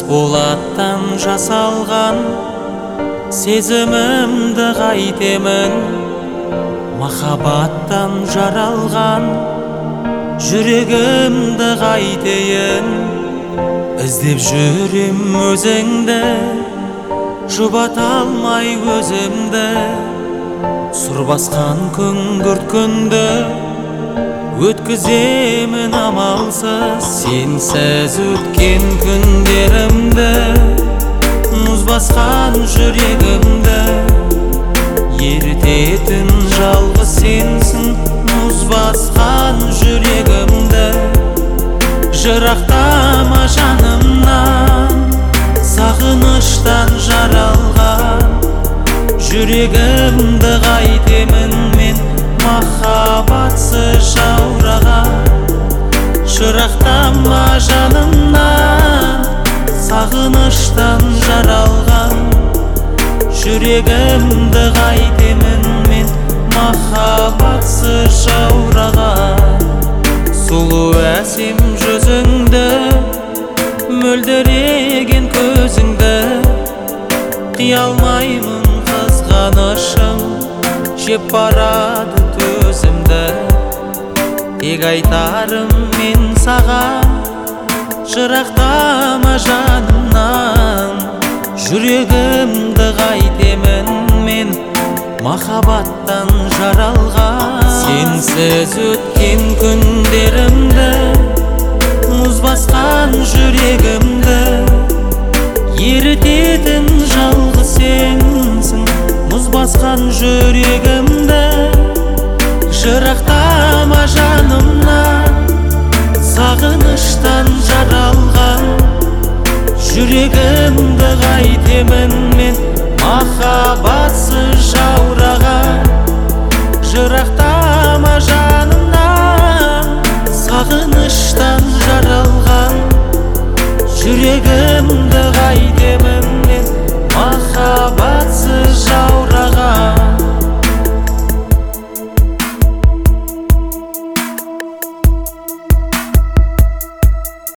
Болаттан жасалған сезімімді қайтемін, махаббаттан жаралған жүрегімді қайтейін. Іздеп жүрем өзіңді, жұбата алмай өзімді. Сұр басқан күңгірт күнді өткіземін амалсыз. Сенсіз өткен күндерімді, мұз басқан жүрегімді ерітетін жалғыз сенсің. Мұз басқан жүрегімді жырақтама жанымнан, сағыныштан жаралған жүрегімді қайтемін мен, махаббатсыз жаураған. Жырақтама жанымнан, сағыныштан жаралған жүрегімді қайтемін мен, махаббатсыз жаураған. Сұлу әсем жүзіңді, мөлдіреген көзіңді қия алмаймын, қызғанышым жеп барады төзімді. Тек айтарым мен саған, жырақтама жанымнан, жүрегімді қайтемін мен, махаббаттан жаралған. Сенсіз өткен күндерімді, мұз басқан жүрегімді ерітетін жалғыз сенсің. Мұз басқан жүрегімді жырақтама жанымнан, сағыныштан жаралған жүрегімді қайтемін мен, махаббат